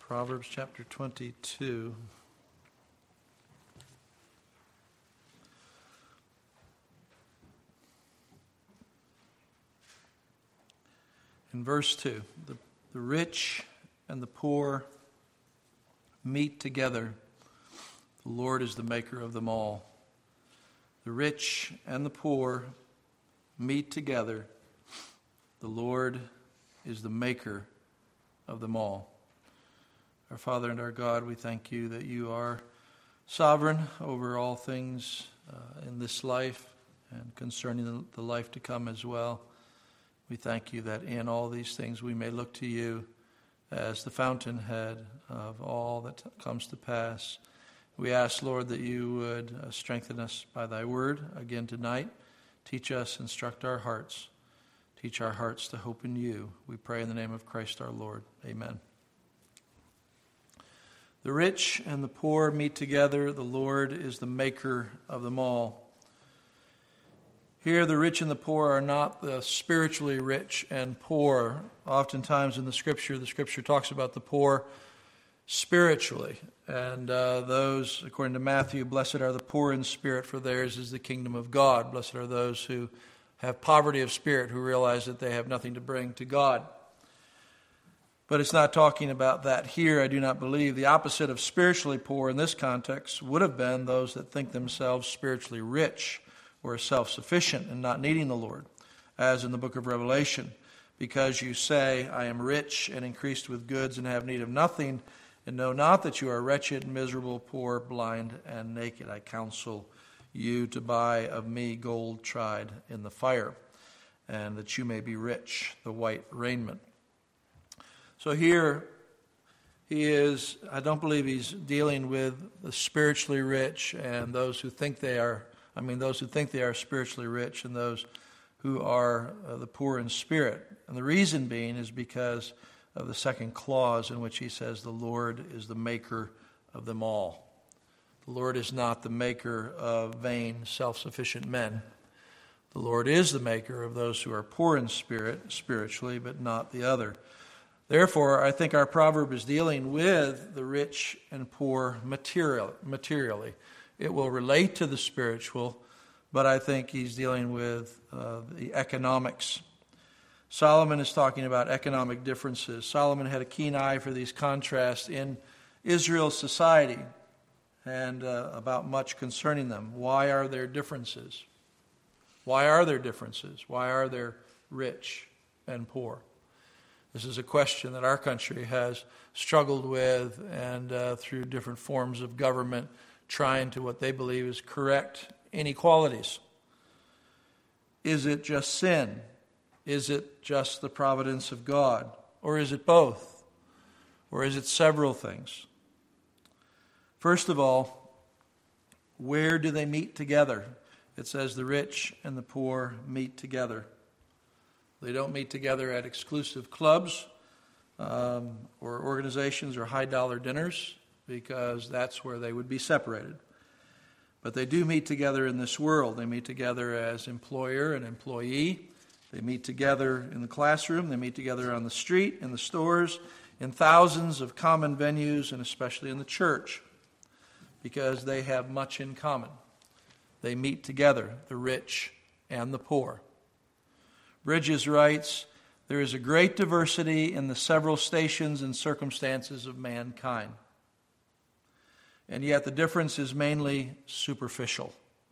Proverbs chapter 22. In verse 2, the rich and the poor meet together. The Lord is the maker of them all. The rich and the poor meet together. The Lord is the maker of them all. Our Father and our God, we thank you that you are sovereign over all things in this life and concerning the life to come as well. We thank you that in all these things we may look to you as the fountainhead of all that comes to pass. We ask, Lord, that you would strengthen us by thy word again tonight. Teach us, instruct our hearts. Teach our hearts to hope in you. We pray in the name of Christ our Lord. Amen. The rich and the poor meet together. The Lord is the maker of them all. Here, the rich and the poor are not the spiritually rich and poor. Oftentimes in the Scripture talks about the poor spiritually. And those, according to Matthew, blessed are the poor in spirit, for theirs is the kingdom of God. Blessed are those who have poverty of spirit, who realize that they have nothing to bring to God. But it's not talking about that here, I do not believe. The opposite of spiritually poor in this context would have been those that think themselves spiritually rich or self-sufficient and not needing the Lord, as in the book of Revelation. Because you say, I am rich and increased with goods and have need of nothing, and know not that you are wretched, miserable, poor, blind, and naked. I counsel you to buy of me gold tried in the fire, and that you may be rich, the white raiment. So here he is, I don't believe he's dealing with the spiritually rich and those who think they are, those who think they are spiritually rich and those who are the poor in spirit. And the reason being is because of the second clause in which he says the Lord is the maker of them all. The Lord is not the maker of vain, self-sufficient men. The Lord is the maker of those who are poor in spirit, spiritually, but not the other. Therefore, I think our proverb is dealing with the rich and poor materially. It will relate to the spiritual, but I think he's dealing with the economics. Solomon is talking about economic differences. Solomon had a keen eye for these contrasts in Israel's society and about much concerning them. Why are there differences? Why are there differences? Why are there rich and poor? This is a question that our country has struggled with and through different forms of government trying to what they believe is correct inequalities. Is it just sin? Is it just the providence of God? Or is it both? Or is it several things? First of all, where do they meet together? It says the rich and the poor meet together. They don't meet together at exclusive clubs or organizations or high-dollar dinners, because that's where they would be separated. But they do meet together in this world. They meet together as employer and employee. They meet together in the classroom. They meet together on the street, in the stores, in thousands of common venues, and especially in the church, because they have much in common. They meet together, the rich and the poor. Bridges writes, there is a great diversity in the several stations and circumstances of mankind. And yet the difference is mainly superficial.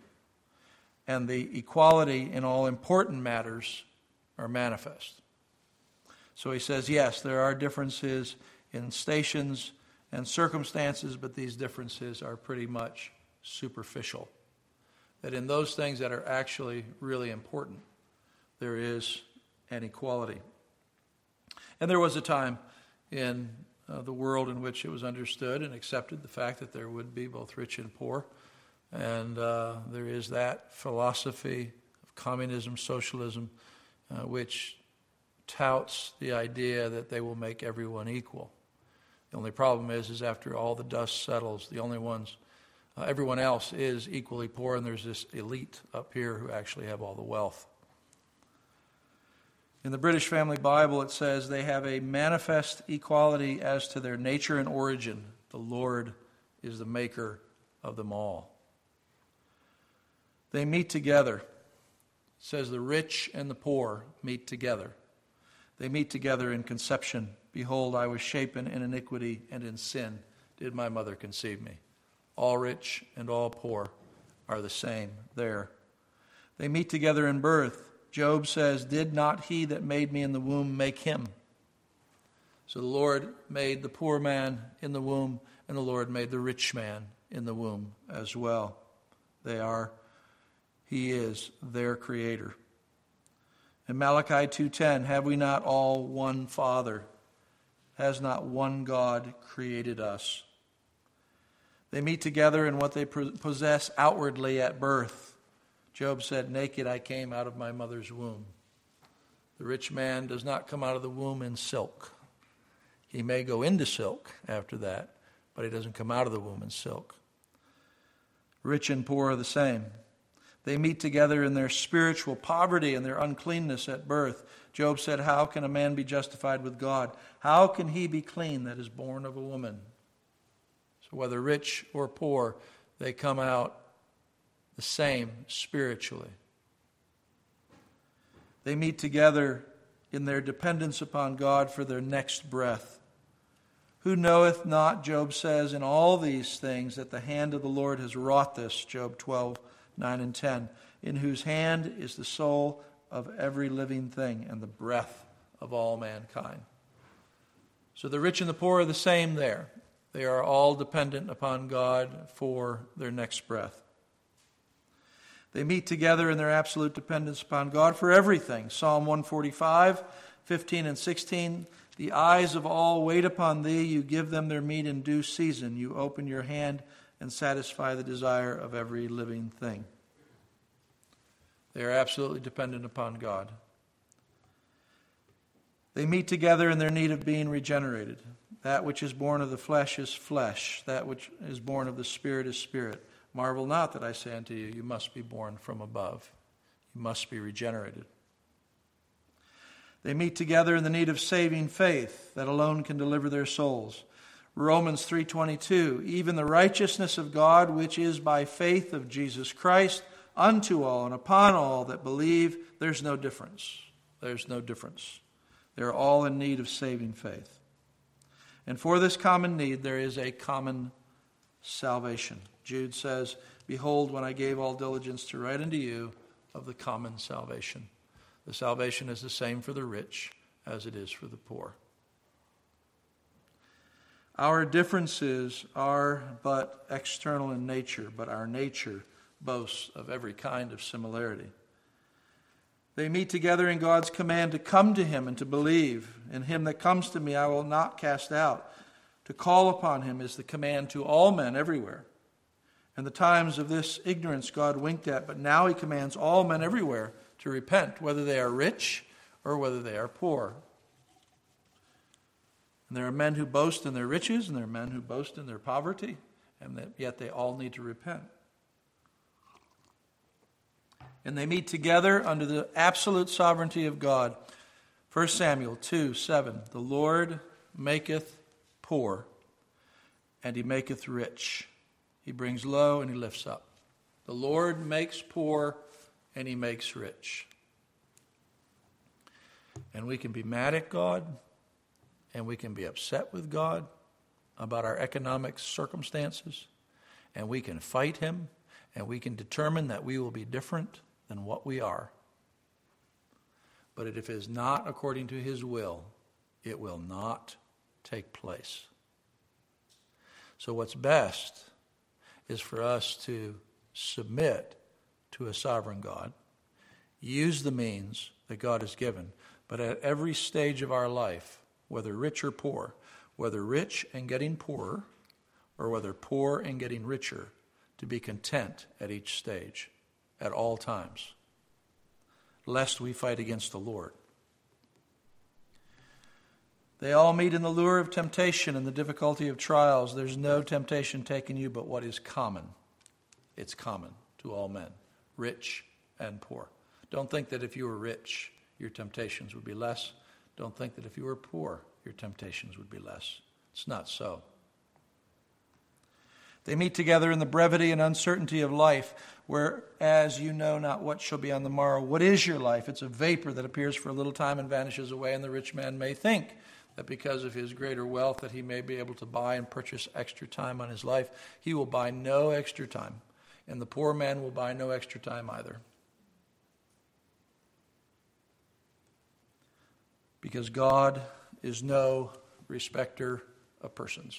And the equality in all important matters are manifest. So he says, yes, there are differences in stations and circumstances, but these differences are pretty much superficial. That in those things that are actually really important, there is an equality. And there was a time in the world in which it was understood and accepted the fact that there would be both rich and poor. And there is that philosophy of communism, socialism, which touts the idea that they will make everyone equal. The only problem is after all the dust settles, everyone else is equally poor, and there's this elite up here who actually have all the wealth. In the British Family Bible, it says they have a manifest equality as to their nature and origin. The Lord is the maker of them all. They meet together. It says the rich and the poor meet together. They meet together in conception. Behold, I was shapen in iniquity, and in sin did my mother conceive me. All rich and all poor are the same there. They meet together in birth. Job says, did not he that made me in the womb make him? So the Lord made the poor man in the womb, and the Lord made the rich man in the womb as well. He is their creator. In Malachi 2:10, have we not all one Father? Has not one God created us? They meet together in what they possess outwardly at birth. Job said, naked I came out of my mother's womb. The rich man does not come out of the womb in silk. He may go into silk after that, but he doesn't come out of the womb in silk. Rich and poor are the same. They meet together in their spiritual poverty and their uncleanness at birth. Job said, how can a man be justified with God? How can he be clean that is born of a woman? So whether rich or poor, they come out the same spiritually. They meet together in their dependence upon God for their next breath. Who knoweth not, Job says, in all these things that the hand of the Lord has wrought this, Job 12:9 and 10, in whose hand is the soul of every living thing and the breath of all mankind. So the rich and the poor are the same there. They are all dependent upon God for their next breath. They meet together in their absolute dependence upon God for everything. Psalm 145:15 and 16. The eyes of all wait upon thee. You give them their meat in due season. You open your hand and satisfy the desire of every living thing. They are absolutely dependent upon God. They meet together in their need of being regenerated. That which is born of the flesh is flesh. That which is born of the Spirit is spirit. Marvel not that I say unto you, you must be born from above. You must be regenerated. They meet together in the need of saving faith that alone can deliver their souls. Romans 3:22, even the righteousness of God, which is by faith of Jesus Christ, unto all and upon all that believe. There's no difference. There's no difference. They're all in need of saving faith. And for this common need, there is a common salvation. Jude says, behold, when I gave all diligence to write unto you of the common salvation. The salvation is the same for the rich as it is for the poor. Our differences are but external in nature, but our nature boasts of every kind of similarity. They meet together in God's command to come to him and to believe. In him that comes to me I will not cast out. To call upon him is the command to all men everywhere. And the times of this ignorance God winked at, but now he commands all men everywhere to repent, whether they are rich or whether they are poor. And there are men who boast in their riches, and there are men who boast in their poverty, and yet they all need to repent. And they meet together under the absolute sovereignty of God. 1 Samuel 2:7, the Lord maketh poor, and he maketh rich. He brings low, and he lifts up. The Lord makes poor, and he makes rich. And we can be mad at God, and we can be upset with God about our economic circumstances, and we can fight him, and we can determine that we will be different than what we are. But if it is not according to his will, it will not take place. So what's best is for us to submit to a sovereign God, use the means that God has given, but at every stage of our life, whether rich or poor, whether rich and getting poorer, or whether poor and getting richer, to be content at each stage, at all times, lest we fight against the Lord. They all meet in the lure of temptation and the difficulty of trials. There's no temptation taking you but what is common. It's common to all men, rich and poor. Don't think that if you were rich, your temptations would be less. Don't think that if you were poor, your temptations would be less. It's not so. They meet together in the brevity and uncertainty of life, whereas you know not what shall be on the morrow. What is your life? It's a vapor that appears for a little time and vanishes away, and the rich man may think that because of his greater wealth that he may be able to buy and purchase extra time on his life. He will buy no extra time, and the poor man will buy no extra time either. Because God is no respecter of persons.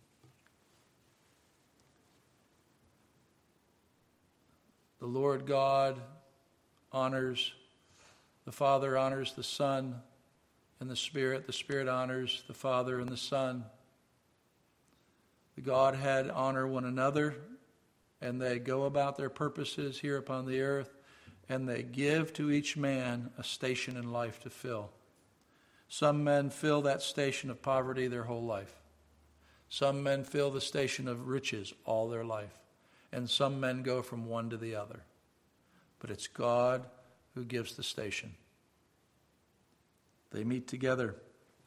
The Lord God honors, the Father honors the Son and the Spirit. The Spirit honors the Father and the Son. The Godhead honor one another, and they go about their purposes here upon the earth, and they give to each man a station in life to fill. Some men fill that station of poverty their whole life. Some men fill the station of riches all their life. And some men go from one to the other. But it's God who gives the station. They meet together.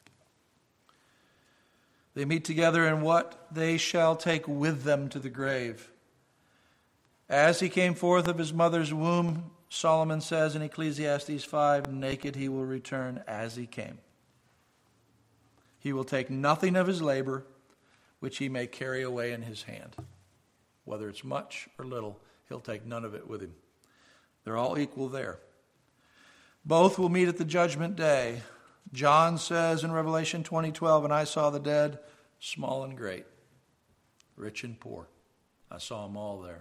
They meet together in what they shall take with them to the grave. As he came forth of his mother's womb, Solomon says in Ecclesiastes 5, naked he will return as he came. He will take nothing of his labor, which he may carry away in his hand. Whether it's much or little, he'll take none of it with him. They're all equal there. Both will meet at the judgment day. John says in Revelation 20:12, and I saw the dead, small and great, rich and poor. I saw them all there.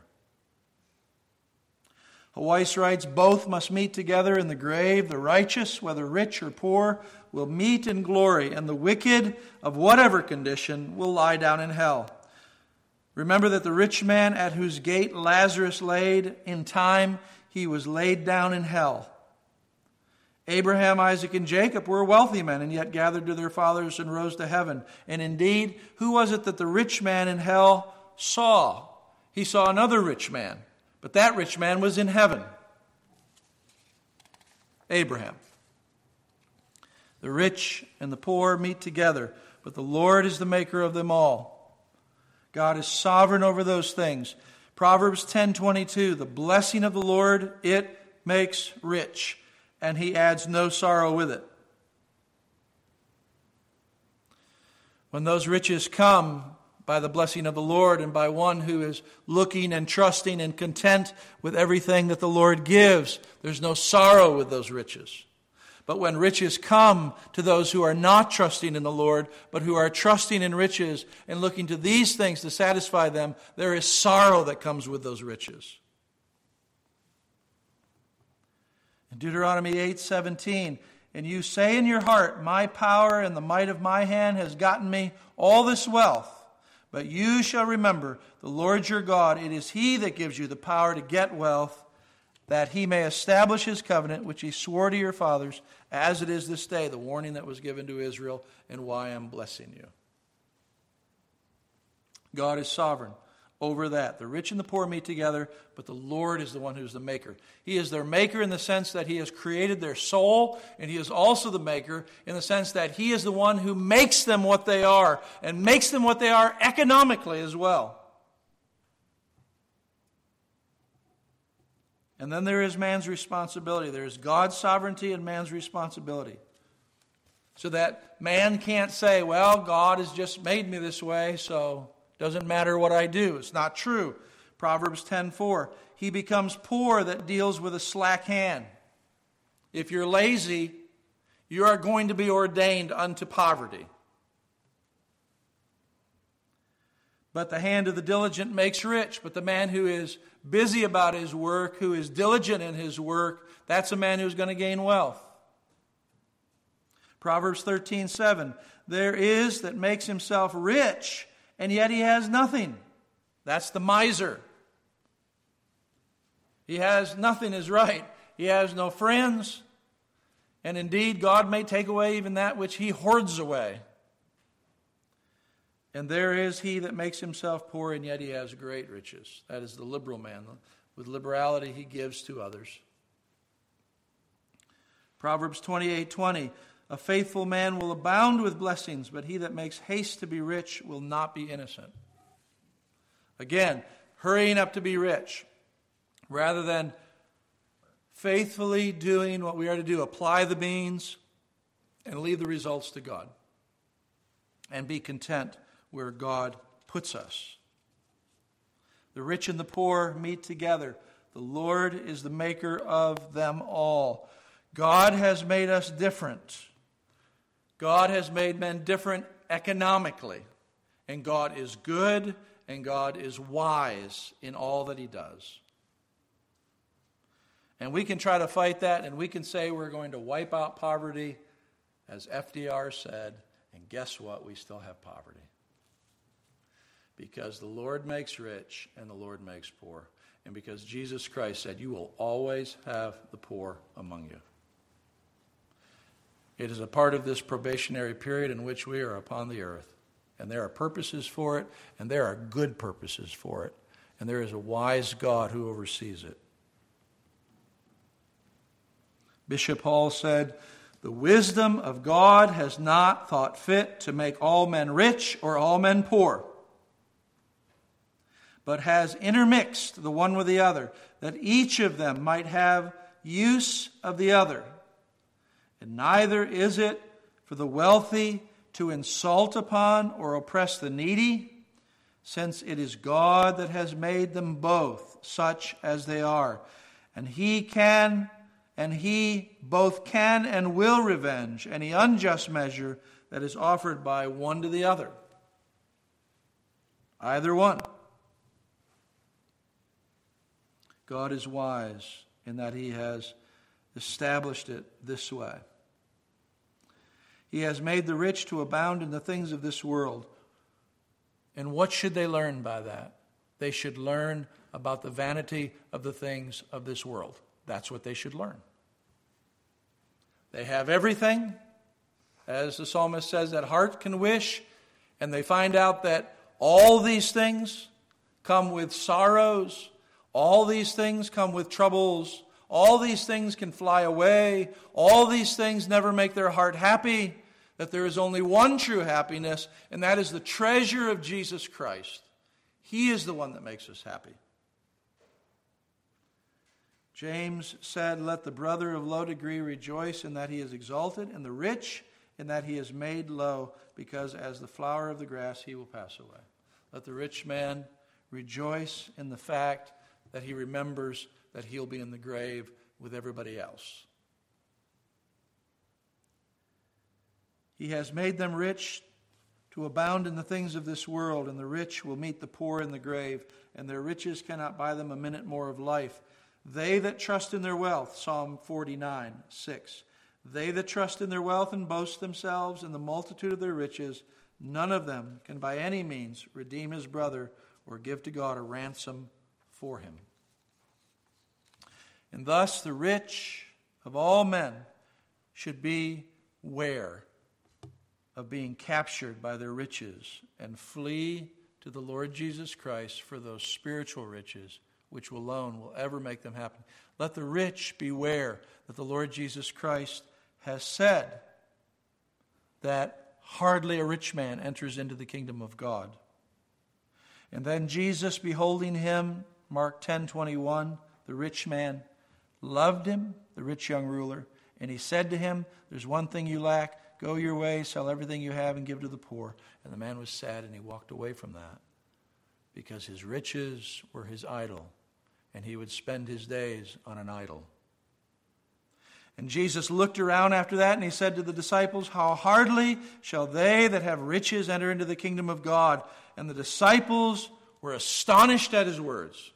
Weiss writes, both must meet together in the grave. The righteous, whether rich or poor, will meet in glory, and the wicked, of whatever condition, will lie down in hell. Remember that the rich man at whose gate Lazarus laid, in time he was laid down in hell. Abraham, Isaac, and Jacob were wealthy men, and yet gathered to their fathers and rose to heaven. And indeed, who was it that the rich man in hell saw? He saw another rich man, but that rich man was in heaven. Abraham. The rich and the poor meet together, but the Lord is the maker of them all. God is sovereign over those things. Proverbs 10:22, the blessing of the Lord, it makes rich, and he adds no sorrow with it. When those riches come by the blessing of the Lord and by one who is looking and trusting and content with everything that the Lord gives, there's no sorrow with those riches. But when riches come to those who are not trusting in the Lord, but who are trusting in riches and looking to these things to satisfy them, there is sorrow that comes with those riches. In Deuteronomy 8:17, and you say in your heart, my power and the might of my hand has gotten me all this wealth. But you shall remember the Lord your God. It is he that gives you the power to get wealth, that he may establish his covenant, which he swore to your fathers, as it is this day, the warning that was given to Israel, and why I'm blessing you. God is sovereign over that. The rich and the poor meet together, but the Lord is the one who's the maker. He is their maker in the sense that he has created their soul, and he is also the maker in the sense that he is the one who makes them what they are, and makes them what they are economically as well. And then there is man's responsibility. There is God's sovereignty and man's responsibility. So that man can't say, well, God has just made me this way, so it doesn't matter what I do. It's not true. Proverbs 10:4, he becomes poor that deals with a slack hand. If you're lazy, you are going to be ordained unto poverty. But the hand of the diligent makes rich. But the man who is busy about his work, who is diligent in his work, that's a man who's going to gain wealth. Proverbs 13:7, there is that makes himself rich, and yet he has nothing. That's the miser. He has nothing is right. He has no friends. And indeed, God may take away even that which he hoards away. And there is he that makes himself poor, and yet he has great riches. That is the liberal man. With liberality he gives to others. Proverbs 28:20, a faithful man will abound with blessings, but he that makes haste to be rich will not be innocent. Again, hurrying up to be rich, rather than faithfully doing what we are to do, apply the means and leave the results to God, and be content where God puts us. The rich and the poor meet together. The Lord is the maker of them all. God has made us different. God has made men different economically. And God is good and God is wise in all that he does. And we can try to fight that, and we can say we're going to wipe out poverty, as FDR said, and guess what? We still have poverty. Because the Lord makes rich and the Lord makes poor. And because Jesus Christ said, you will always have the poor among you. It is a part of this probationary period in which we are upon the earth. And there are purposes for it, and there are good purposes for it. And there is a wise God who oversees it. Bishop Hall said, the wisdom of God has not thought fit to make all men rich or all men poor, but has intermixed the one with the other, that each of them might have use of the other. And neither is it for the wealthy to insult upon or oppress the needy, since it is God that has made them both such as they are. And he both can and will revenge any unjust measure that is offered by one to the other. Either one. God is wise in that he has established it this way. He has made the rich to abound in the things of this world. And what should they learn by that? They should learn about the vanity of the things of this world. That's what they should learn. They have everything, as the psalmist says, that heart can wish, and they find out that all these things come with sorrows, all these things come with troubles, all these things can fly away, all these things never make their heart happy, that there is only one true happiness, and that is the treasure of Jesus Christ. He is the one that makes us happy. James said, let the brother of low degree rejoice in that he is exalted, and the rich in that he is made low, because as the flower of the grass he will pass away. Let the rich man rejoice in the fact that he remembers that he'll be in the grave with everybody else. He has made them rich to abound in the things of this world, and the rich will meet the poor in the grave, and their riches cannot buy them a minute more of life. They that trust in their wealth, Psalm 49:6. They that trust in their wealth and boast themselves in the multitude of their riches, none of them can by any means redeem his brother or give to God a ransom for him. And thus the rich of all men should beware of being captured by their riches and flee to the Lord Jesus Christ for those spiritual riches which alone will ever make them happy. Let the rich beware that the Lord Jesus Christ has said that hardly a rich man enters into the kingdom of God. And then Jesus, beholding him, Mark 10:21, the rich man loved him, the rich young ruler, and he said to him, there's one thing you lack. Go your way, sell everything you have and give to the poor. And the man was sad and he walked away from that because his riches were his idol, and he would spend his days on an idol. And Jesus looked around after that and he said to the disciples, how hardly shall they that have riches enter into the kingdom of God? And the disciples were astonished at his words.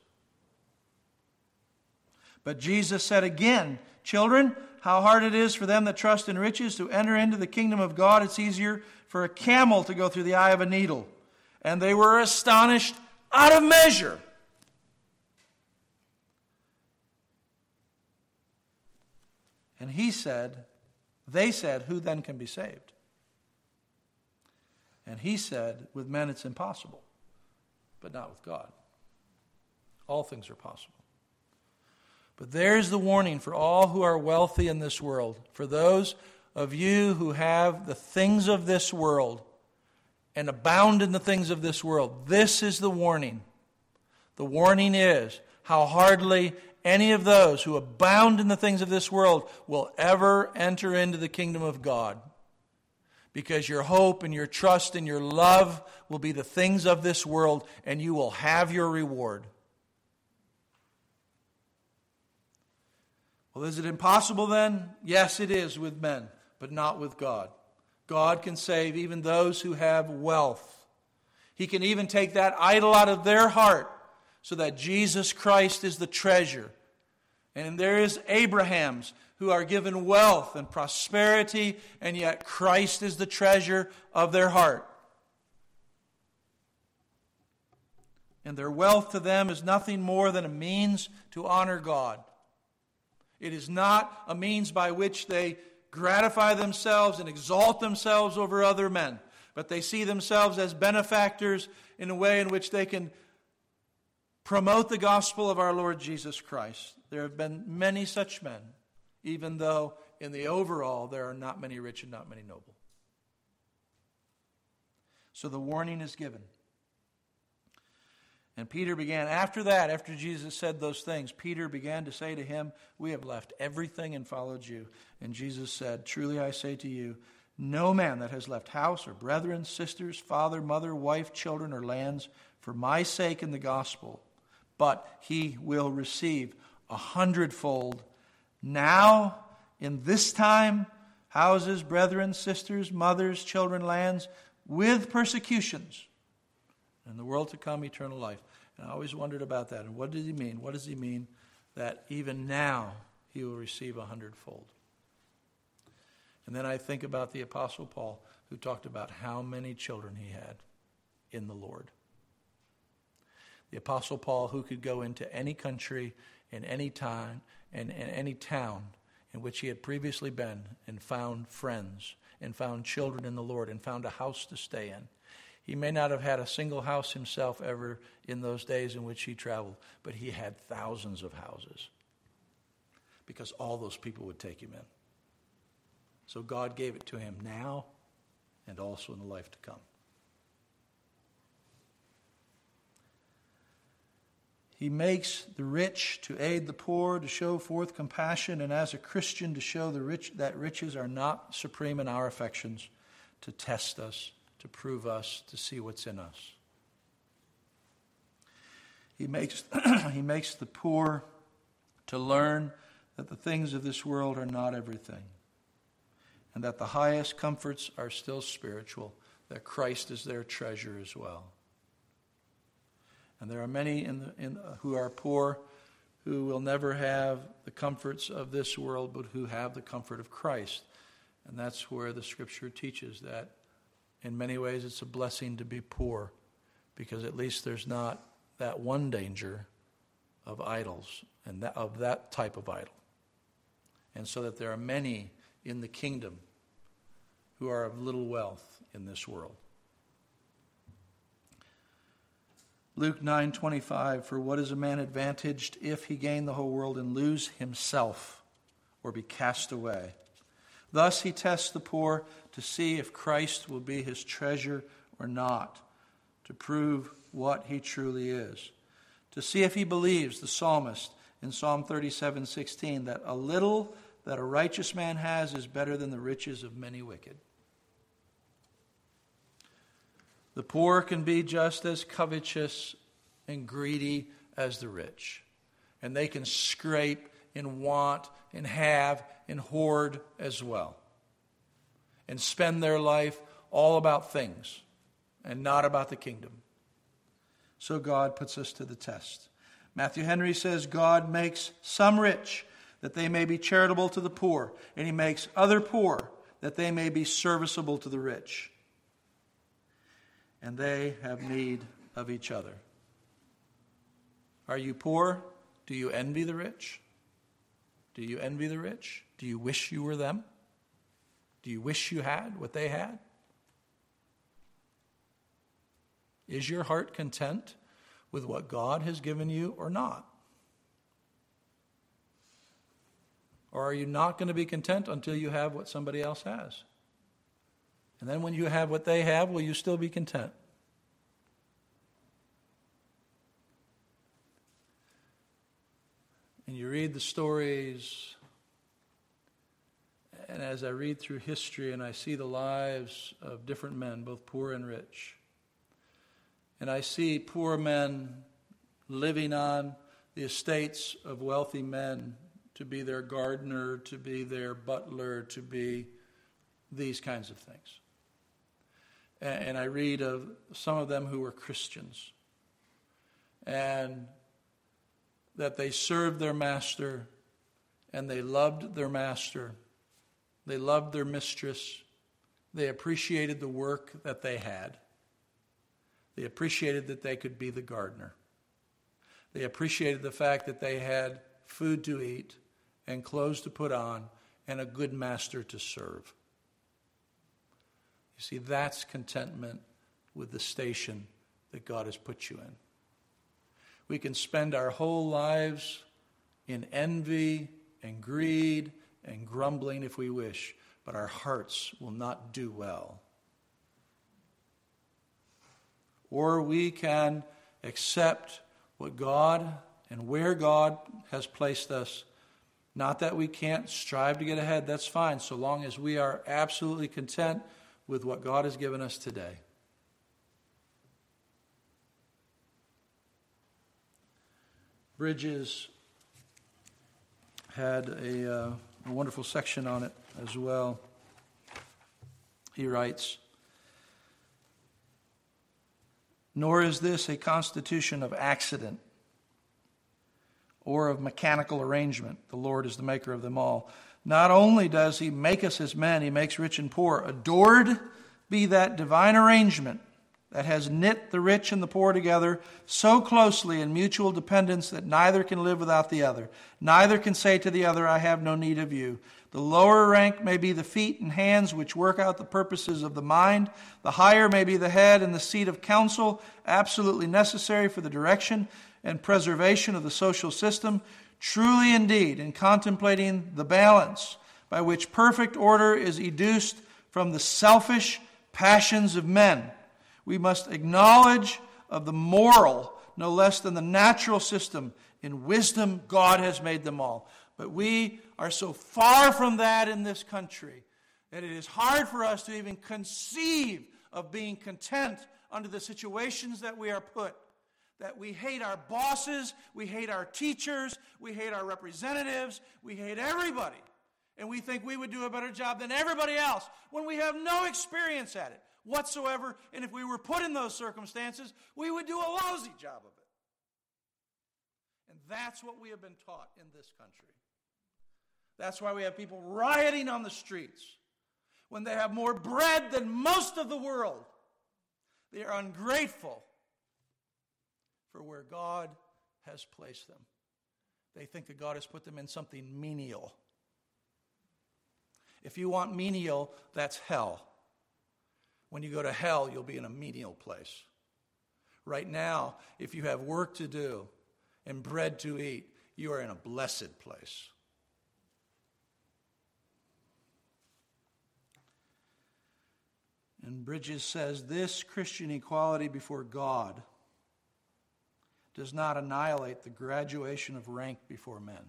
But Jesus said again, children, how hard it is for them that trust in riches to enter into the kingdom of God. It's easier for a camel to go through the eye of a needle. And they were astonished out of measure. And they said, who then can be saved? And he said, with men it's impossible, but not with God. All things are possible. But there's the warning for all who are wealthy in this world. For those of you who have the things of this world and abound in the things of this world, this is the warning. The warning is how hardly any of those who abound in the things of this world will ever enter into the kingdom of God. Because your hope and your trust and your love will be the things of this world, and you will have your reward. Well, is it impossible then? Yes, it is with men, but not with God. God can save even those who have wealth. He can even take that idol out of their heart so that Jesus Christ is the treasure. And there is Abraham's who are given wealth and prosperity, and yet Christ is the treasure of their heart. And their wealth to them is nothing more than a means to honor God. It is not a means by which they gratify themselves and exalt themselves over other men, but they see themselves as benefactors in a way in which they can promote the gospel of our Lord Jesus Christ. There have been many such men, even though in the overall there are not many rich and not many noble. So the warning is given. And Peter began, after Jesus said those things, Peter began to say to him, "We have left everything and followed you." And Jesus said, "Truly I say to you, no man that has left house or brethren, sisters, father, mother, wife, children, or lands for my sake in the gospel, but he will receive 100-fold now, in this time, houses, brethren, sisters, mothers, children, lands, with persecutions, and the world to come, eternal life." And I always wondered about that. And what did he mean? What does he mean that even now he will receive 100-fold? And then I think about the Apostle Paul, who talked about how many children he had in the Lord. The Apostle Paul, who could go into any country in any time and any town in which he had previously been and found friends and found children in the Lord and found a house to stay in. He may not have had a single house himself ever in those days in which he traveled, but he had thousands of houses because all those people would take him in. So God gave it to him now and also in the life to come. He makes the rich to aid the poor, to show forth compassion, and as a Christian to show the rich that riches are not supreme in our affections, to test us, to prove us, to see what's in us. He makes the poor to learn that the things of this world are not everything, and that the highest comforts are still spiritual, that Christ is their treasure as well. And there are many who are poor who will never have the comforts of this world, but who have the comfort of Christ. And that's where the Scripture teaches that in many ways it's a blessing to be poor, because at least there's not that one danger of idols and of that type of idol. And so that there are many in the kingdom who are of little wealth in this world. Luke 9:25, "For what is a man advantaged if he gain the whole world and lose himself or be cast away? Thus he tests the poor to see if Christ will be his treasure or not, to prove what he truly is. To see if he believes, the psalmist in Psalm 37:16, that a little that a righteous man has is better than the riches of many wicked." The poor can be just as covetous and greedy as the rich. And they can scrape and want and have and hoard as well. And spend their life all about things and not about the kingdom. So God puts us to the test. Matthew Henry says, "God makes some rich that they may be charitable to the poor, and he makes other poor that they may be serviceable to the rich. And they have need of each other." Are you poor? Do you envy the rich? Do you envy the rich? Do you wish you were them? Do you wish you had what they had? Is your heart content with what God has given you or not? Or are you not going to be content until you have what somebody else has? And then when you have what they have, will you still be content? And you read the stories, and as I read through history and I see the lives of different men, both poor and rich, and I see poor men living on the estates of wealthy men, to be their gardener, to be their butler, to be these kinds of things. And I read of some of them who were Christians, and that they served their master, and they loved their master. They loved their mistress. They appreciated the work that they had. They appreciated that they could be the gardener. They appreciated the fact that they had food to eat and clothes to put on and a good master to serve. You see, that's contentment with the station that God has put you in. We can spend our whole lives in envy and greed and grumbling if we wish, but our hearts will not do well. Or we can accept what God and where God has placed us. Not that we can't strive to get ahead, that's fine, so long as we are absolutely content with what God has given us today. Bridges had a wonderful section on it as well. He writes, "Nor is this a constitution of accident or of mechanical arrangement. The Lord is the maker of them all. Not only does he make us as men, he makes rich and poor. Adored be that divine arrangement that has knit the rich and the poor together so closely in mutual dependence that neither can live without the other. Neither can say to the other, I have no need of you. The lower rank may be the feet and hands which work out the purposes of the mind. The higher may be the head and the seat of counsel, absolutely necessary for the direction and preservation of the social system. Truly indeed, in contemplating the balance by which perfect order is educed from the selfish passions of men, we must acknowledge of the moral no less than the natural system. In wisdom, God has made them all. But we are so far from that in this country that it is hard for us to even conceive of being content under the situations that we are put. That we hate our bosses, we hate our teachers, we hate our representatives, we hate everybody. And we think we would do a better job than everybody else when we have no experience at it whatsoever. And if we were put in those circumstances, we would do a lousy job of it. And that's what we have been taught in this country. That's why we have people rioting on the streets when they have more bread than most of the world. They are ungrateful for where God has placed them. They think that God has put them in something menial. If you want menial, that's hell. When you go to hell, you'll be in a menial place. Right now, if you have work to do and bread to eat, you are in a blessed place. And Bridges says, this Christian equality before God does not annihilate the graduation of rank before men.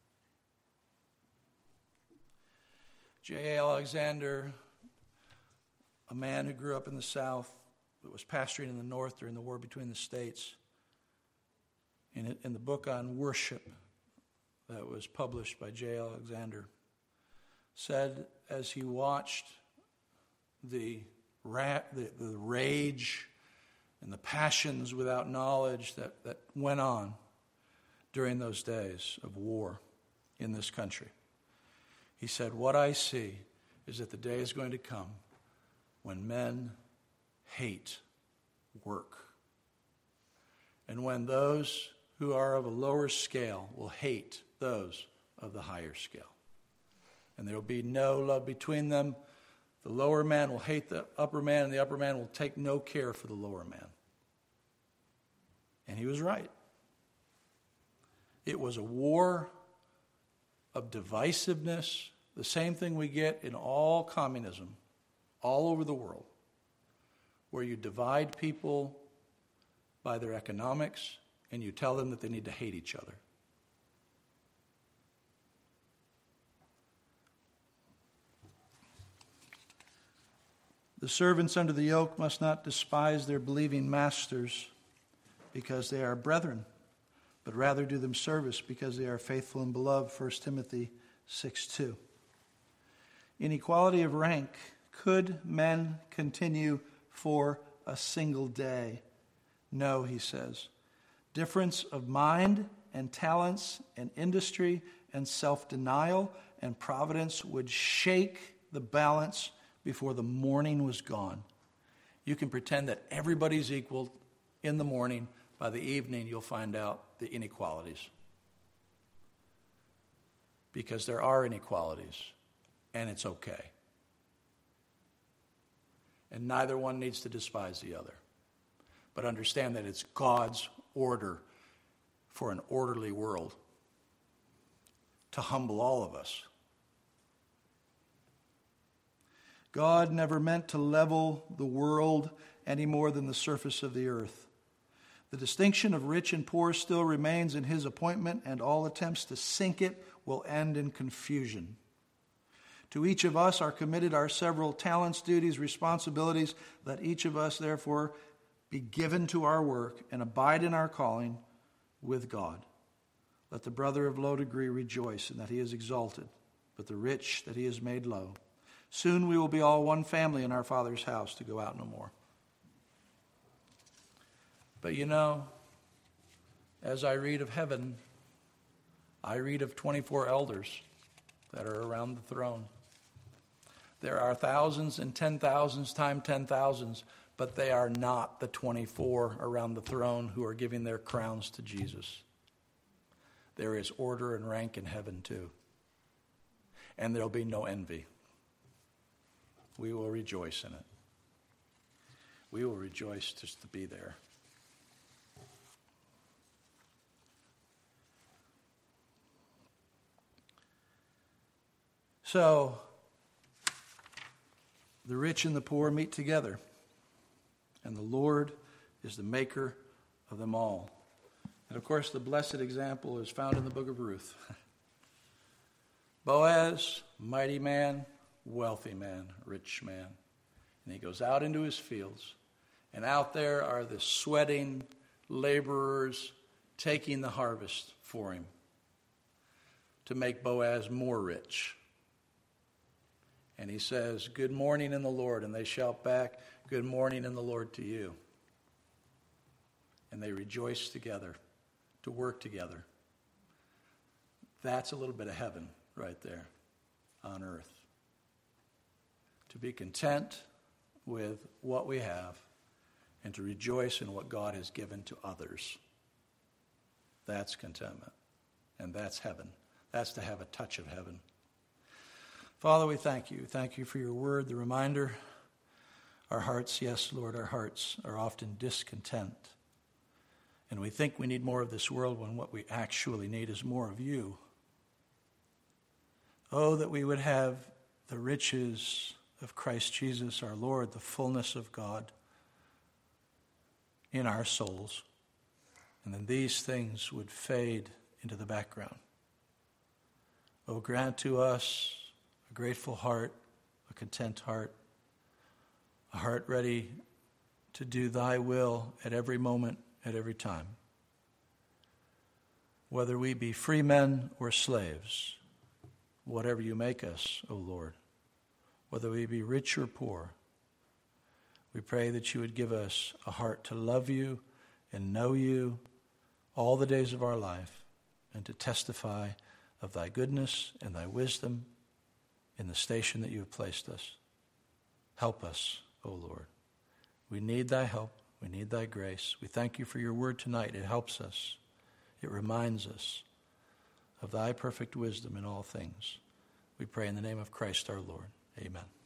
J.A. Alexander, a man who grew up in the South, but was pastoring in the North during the war between the states, in the book on worship that was published by J. Alexander, said as he watched the rage and the passions without knowledge that went on during those days of war in this country, he said, what I see is that the day is going to come when men hate work. And when those who are of a lower scale will hate those of the higher scale. And there will be no love between them. The lower man will hate the upper man, and the upper man will take no care for the lower man. And he was right. It was a war of divisiveness, the same thing we get in all communism, all over the world, where you divide people by their economics and you tell them that they need to hate each other. The servants under the yoke must not despise their believing masters because they are brethren, but rather do them service because they are faithful and beloved, 1 Timothy 6:2. Inequality of rank. Could men continue for a single day? No, he says. Difference of mind and talents and industry and self-denial and providence would shake the balance before the morning was gone. You can pretend that everybody's equal in the morning. By the evening, you'll find out the inequalities. Because there are inequalities, and it's okay. And neither one needs to despise the other. But understand that it's God's order for an orderly world to humble all of us. God never meant to level the world any more than the surface of the earth. The distinction of rich and poor still remains in his appointment, and all attempts to sink it will end in confusion. To each of us are committed our several talents, duties, responsibilities. Let each of us, therefore, be given to our work and abide in our calling with God. Let the brother of low degree rejoice in that he is exalted, but the rich that he is made low. Soon we will be all one family in our Father's house to go out no more. But you know, as I read of heaven, I read of 24 elders that are around the throne. There are thousands and 10,000s times 10,000s, but they are not the 24 around the throne who are giving their crowns to Jesus. There is order and rank in heaven too. And there'll be no envy. We will rejoice in it. We will rejoice just to be there. So, the rich and the poor meet together, and the Lord is the maker of them all. And of course, the blessed example is found in the book of Ruth. Boaz, mighty man, wealthy man, rich man. And he goes out into his fields, and out there are the sweating laborers taking the harvest for him to make Boaz more rich. And he says, "Good morning in the Lord." And they shout back, "Good morning in the Lord to you." And they rejoice together, to work together. That's a little bit of heaven right there on earth. To be content with what we have and to rejoice in what God has given to others. That's contentment. And that's heaven. That's to have a touch of heaven. Father, we thank you. Thank you for your word, the reminder. Our hearts, yes, Lord, our hearts are often discontent. And we think we need more of this world when what we actually need is more of you. Oh, that we would have the riches of Christ Jesus, our Lord, the fullness of God in our souls. And then these things would fade into the background. Oh, grant to us a grateful heart, a content heart, a heart ready to do thy will at every moment, at every time. Whether we be free men or slaves, whatever you make us, O Lord, whether we be rich or poor, we pray that you would give us a heart to love you and know you all the days of our life and to testify of thy goodness and thy wisdom in the station that you have placed us. Help us, O Lord. We need thy help. We need thy grace. We thank you for your word tonight. It helps us. It reminds us of thy perfect wisdom in all things. We pray in the name of Christ our Lord. Amen.